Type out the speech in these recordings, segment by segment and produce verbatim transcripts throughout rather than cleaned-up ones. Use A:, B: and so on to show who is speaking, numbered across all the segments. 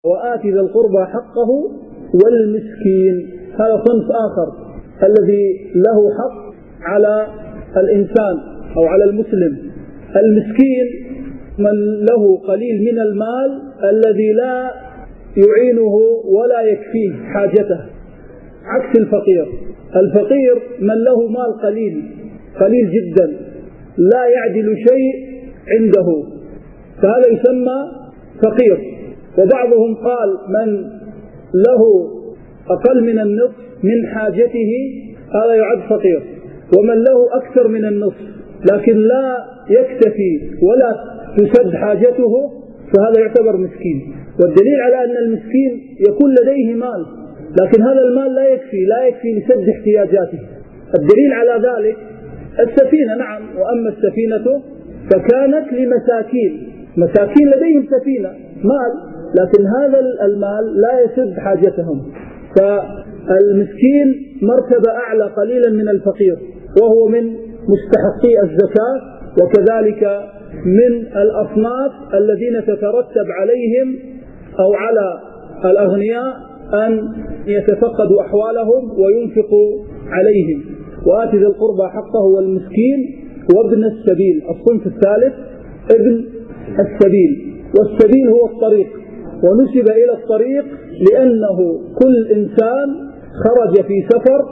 A: وآت ذا القربى حقه والمسكين. هذا صنف آخر الذي له حق على الإنسان أو على المسلم. المسكين من له قليل من المال الذي لا يعينه ولا يكفيه حاجته، عكس الفقير. الفقير من له مال قليل قليل جدا لا يعدل شيء عنده، فهذا يسمى فقير. وبعضهم قال من له أقل من النصف من حاجته هذا يعد فقير، ومن له أكثر من النصف لكن لا يكتفي ولا تسد حاجته فهذا يعتبر مسكين. والدليل على أن المسكين يكون لديه مال لكن هذا المال لا يكفي لا يكفي لسد احتياجاته. الدليل على ذلك السفينة، نعم، وأما السفينة فكانت لمساكين، مساكين لديهم سفينة مال لكن هذا المال لا يسد حاجتهم. فالمسكين مرتبة أعلى قليلا من الفقير، وهو من مستحقي الزكاة، وكذلك من الأصناف الذين تترتب عليهم أو على الأغنياء أن يتفقدوا أحوالهم وينفقوا عليهم. وآت ذا القربى حقه والمسكين وابن السبيل. الصنف الثالث ابن السبيل، والسبيل هو الطريق، ونسب إلى الطريق لأنه كل إنسان خرج في سفر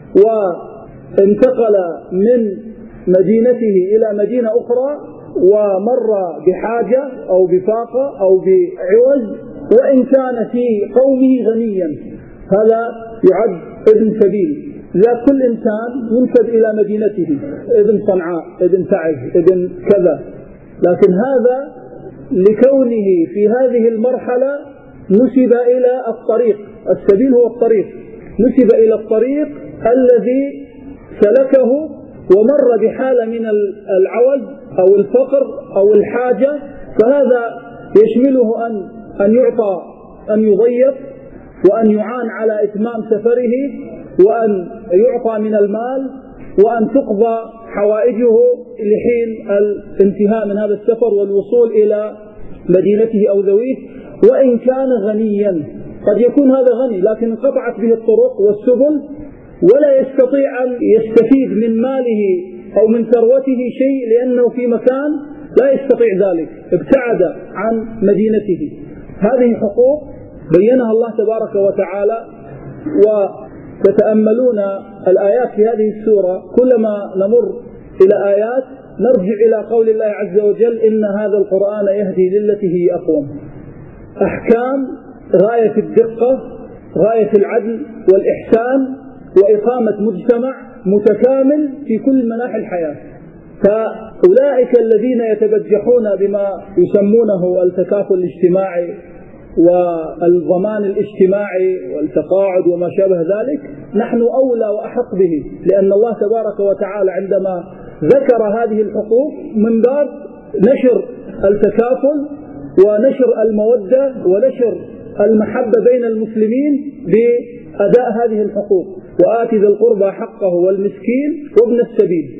A: وانتقل من مدينته إلى مدينة أخرى ومر بحاجة أو بفاقة أو بعوز، وإن كان في قومه غنيا هذا يعد ابن سبيل. إذا كل إنسان ينسب إلى مدينته، ابن صنعاء، ابن تعز، ابن كذا، لكن هذا لكونه في هذه المرحلة نسب إلى الطريق. السبيل هو الطريق، نسب إلى الطريق الذي سلكه ومر بحالة من العوز أو الفقر أو الحاجة، فهذا يشمله أن أن يعطى أن يضيف وأن يعان على إتمام سفره وأن يعطى من المال وأن تقضى حوائجه لحين الانتهاء من هذا السفر والوصول إلى مدينته أو ذويه. وإن كان غنيا، قد يكون هذا غني لكن انقطعت به الطرق والسبل ولا يستطيع أن يستفيد من ماله أو من ثروته شيء لأنه في مكان لا يستطيع ذلك، ابتعد عن مدينته. هذه حقوق بينها الله تبارك وتعالى، وتتأملون الآيات في هذه السورة كلما نمر إلى آيات نرجع إلى قول الله عز وجل إن هذا القرآن يهدي للتي هي أقوم. أحكام غاية الدقة، غاية العدل والإحسان، وإقامة مجتمع متكامل في كل مناحي الحياة. فأولئك الذين يتبجحون بما يسمونه التكافل الاجتماعي والضمان الاجتماعي والتقاعد وما شابه ذلك نحن أولى وأحق به، لأن الله تبارك وتعالى عندما ذكر هذه الحقوق من باب نشر التكافل ونشر المودة ونشر المحبة بين المسلمين بأداء هذه الحقوق. وآت ذا القربى حقه والمسكين وابن السبيل.